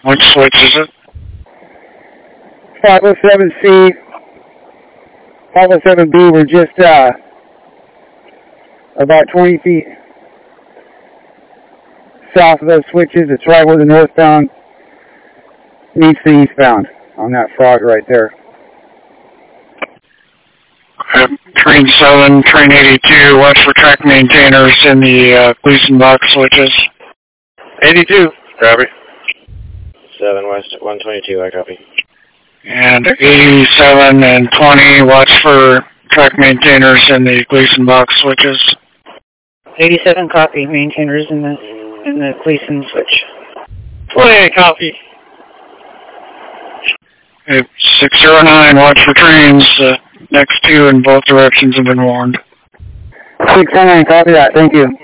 Which switch is it? 507C, 507B, we're just about 20 feet south of those switches. It's right where the northbound meets the eastbound on that frog right there. Train 7, Train 82, watch for track maintainers in the Gleason box switches. 82, copy. 7 West 122, I copy. And 87 and 20, watch for track maintainers in the Gleason box switches. 87 copy, maintainers in the Gleason switch. 28 copy. 609, watch for trains. Next two in both directions have been warned. 609, copy that, thank you.